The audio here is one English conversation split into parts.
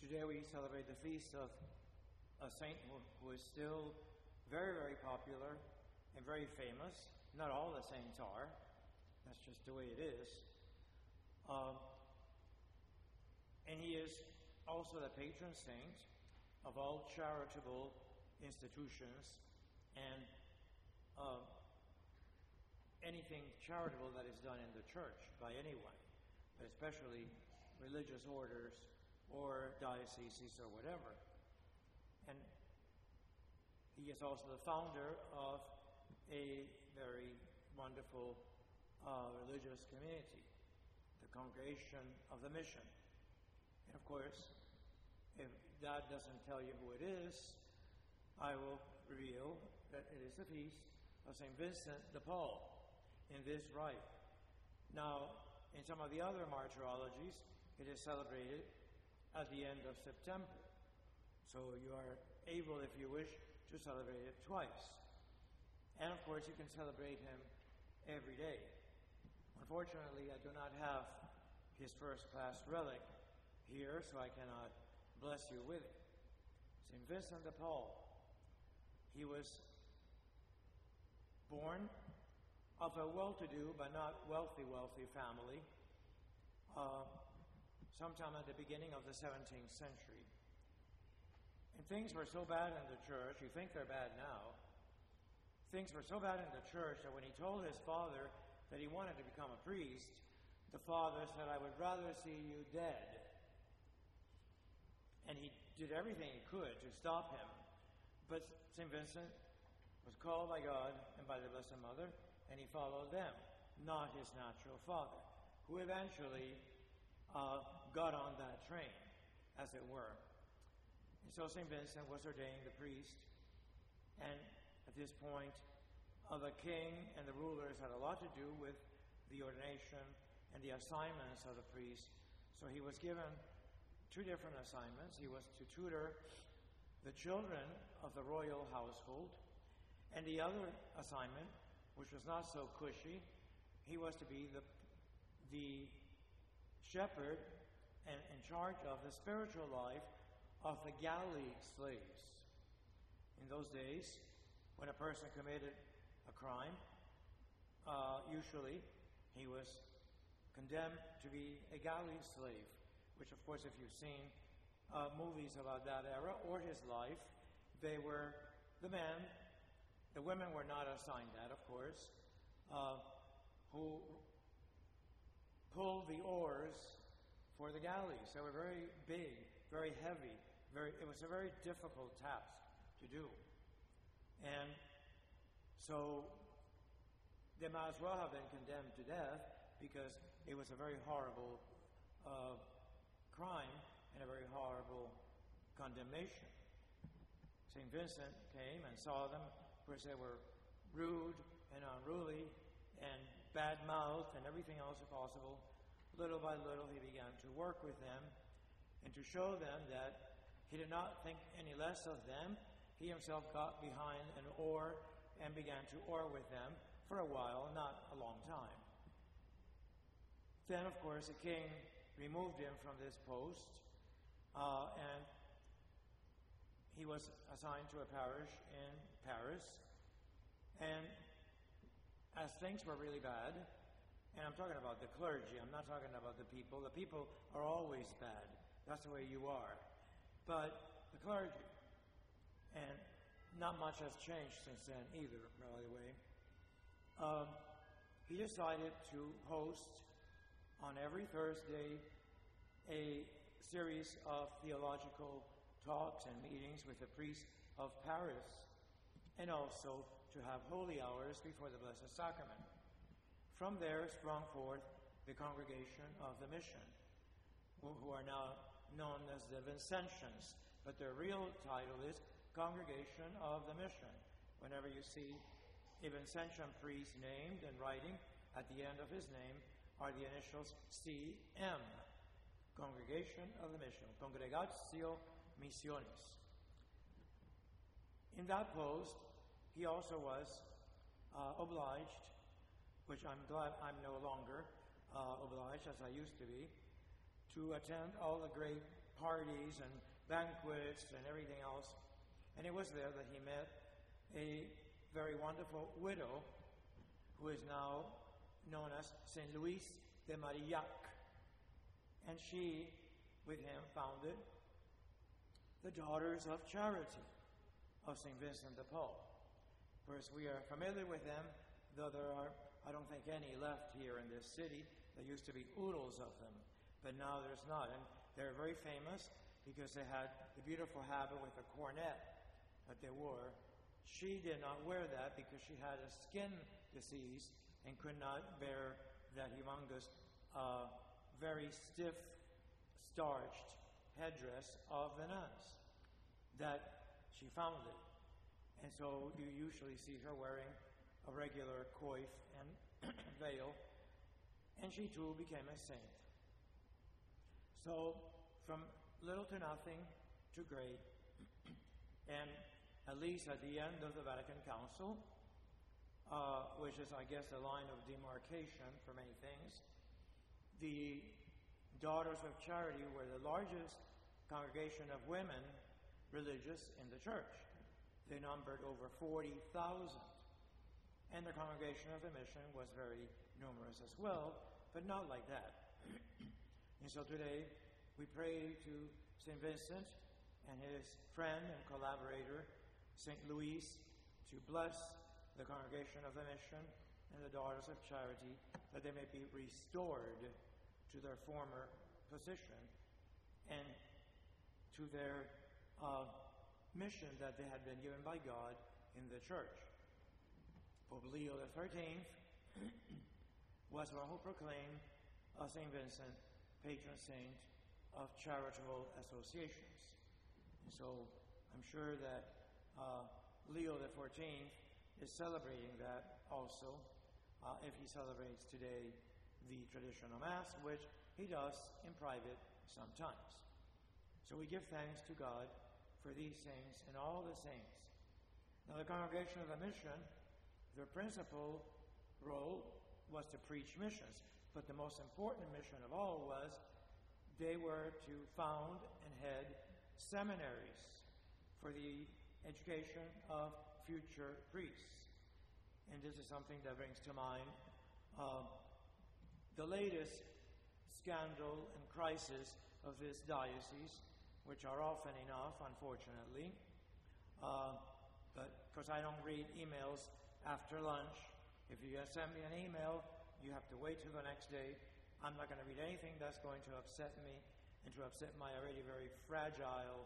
Today we celebrate the feast of a saint who is still very, very popular and very famous. Not all the saints are. That's just the way it is. And he is also the patron saint of all charitable institutions and anything charitable that is done in the church by anyone, but especially religious orders or dioceses or whatever. And he is also the founder of a very wonderful religious community, the Congregation of the Mission. And of course, if that doesn't tell you who it is, I will reveal that it is the feast of St. Vincent de Paul in this rite. Now, in some of the other martyrologies, it is celebrated at the end of September. So you are able, if you wish, to celebrate it twice. And of course, you can celebrate him every day. Unfortunately, I do not have his first-class relic here, so I cannot bless you with it. St. Vincent de Paul, he was born of a well-to-do but not wealthy family sometime at the beginning of the 17th century. And things were so bad in the church, you think they're bad now, things were so bad in the church that when he told his father that he wanted to become a priest, the father said, "I would rather see you dead." And he did everything he could to stop him. But St. Vincent was called by God and by the Blessed Mother, and he followed them, not his natural father, who eventually got on that train, as it were. And so St. Vincent was ordained a priest, and at this point, the king and the rulers had a lot to do with the ordination and the assignments of the priest. So he was given two different assignments. He was to tutor the children of the royal household, and the other assignment, which was not so cushy, he was to be the shepherd and in charge of the spiritual life of the galley slaves. In those days, when a person committed a crime, usually he was condemned to be a galley slave, which of course, if you've seen movies about that era or his life, they were the men. The women were not assigned that, of course, who pulled the oars for the galleys. They were very big, very heavy. It was a very difficult task to do. And so they might as well have been condemned to death because it was a very horrible crime and a very horrible condemnation. St. Vincent came and saw them. Of course, they were rude and unruly and bad-mouthed and everything else possible. Little by little, he began to work with them and to show them that he did not think any less of them. He himself got behind an oar and began to oar with them for a while, not a long time. Then, of course, the king removed him from this post, and he was assigned to a parish in Paris. And as things were really bad, and I'm talking about the clergy, I'm not talking about the people. The people are always bad. That's the way you are. But the clergy, and not much has changed since then either, by the way. He decided to host on every Thursday a series of theological talks and meetings with the priests of Paris, and also to have holy hours before the Blessed Sacrament. From there sprung forth the Congregation of the Mission, who are now known as the Vincentians, but their real title is Congregation of the Mission. Whenever you see a Vincentian priest named and writing, at the end of his name are the initials CM, Congregation of the Mission, Congregatio Missionis. In that post, he also was obliged, which I'm glad I'm no longer obliged, as I used to be, to attend all the great parties and banquets and everything else. And it was there that he met a very wonderful widow who is now known as Saint Louis de Marillac. And she, with him, founded the Daughters of Charity of St. Vincent de Paul. Of course, we are familiar with them, though there are, I don't think, any left here in this city. There used to be oodles of them, but now there's not. And they're very famous because they had the beautiful habit with the cornet that they wore. She did not wear that because she had a skin disease and could not bear that humongous, very stiff, starched headdress of the nuns that she founded. And so you usually see her wearing a regular coif and veil, and she too became a saint. So from little to nothing to great, and at least at the end of the Vatican Council, which is, I guess, the line of demarcation for many things, the Daughters of Charity were the largest congregation of women religious in the church. They numbered over 40,000. And the Congregation of the Mission was very numerous as well, but not like that. And so today we pray to St. Vincent and his friend and collaborator, St. Louis, to bless the Congregation of the Mission and the Daughters of Charity, that they may be restored to their former position and to their mission that they had been given by God in the church. Pope Leo XIII was one who proclaimed St. Vincent patron saint of charitable associations. And so I'm sure that Leo XIV is celebrating that also, if he celebrates today the traditional Mass, which he does in private sometimes. So we give thanks to God for these saints and all the saints. Now the Congregation of the Mission, their principal role was to preach missions, but the most important mission of all was they were to found and head seminaries for the education of future priests. And this is something that brings to mind the latest scandal and crisis of this diocese, which are often enough, unfortunately. But of course I don't read emails after lunch. If you send me an email, you have to wait till the next day. I'm not going to read anything that's going to upset me and to upset my already very fragile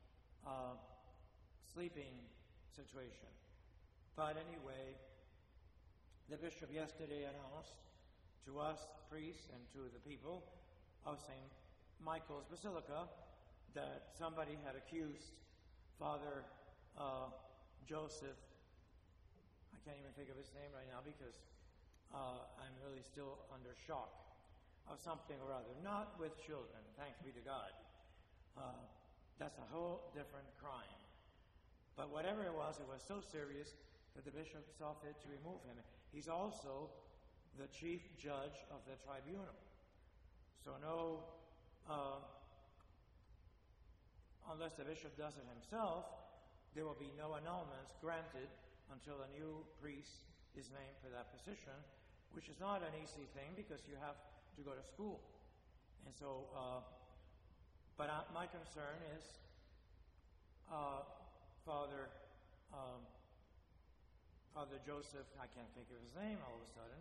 sleeping situation. But anyway, the bishop yesterday announced to us, priests, and to the people of St. Michael's Basilica that somebody had accused Father Joseph, I can't even think of his name right now because I'm really still under shock, of something or other, not with children, thanks be to God. That's a whole different crime. But whatever it was so serious that the bishop saw fit to remove him. He's also the chief judge of the tribunal. So unless the bishop does it himself, there will be no annulments granted until a new priest is named for that position, which is not an easy thing because you have to go to school. And so, but my concern is Father Joseph, I can't think of his name all of a sudden,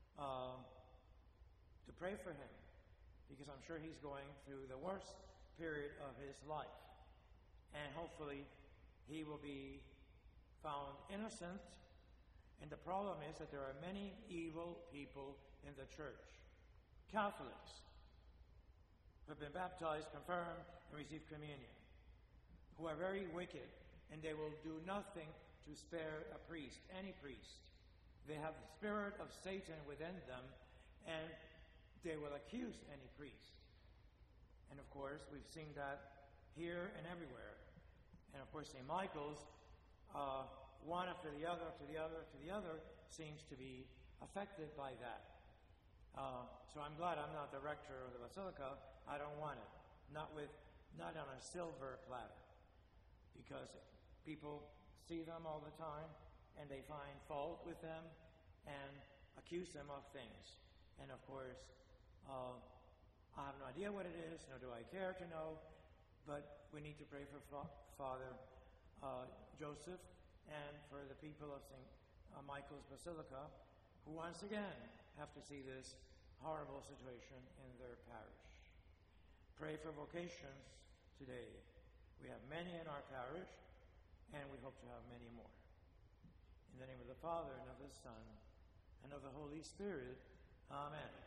to pray for him, because I'm sure he's going through the worst period of his life. And hopefully he will be found innocent. And the problem is that there are many evil people in the church. Catholics who have been baptized, confirmed, and received communion, who are very wicked, and they will do nothing to spare a priest, any priest. They have the spirit of Satan within them, and they will accuse any priest. And of course, we've seen that here and everywhere. And of course, St. Michael's, one after the other, to the other, to the other, seems to be affected by that. So I'm glad I'm not the rector of the Basilica. I don't want it. Not with not on a silver platter, because people see them all the time and they find fault with them and accuse them of things. And of course, I have no idea what it is, nor do I care to know, but we need to pray for Father Joseph and for the people of St. Michael's Basilica, who once again have to see this horrible situation in their parish. Pray for vocations today. We have many in our parish, and we hope to have many more. In the name of the Father, and of the Son, and of the Holy Spirit. Amen.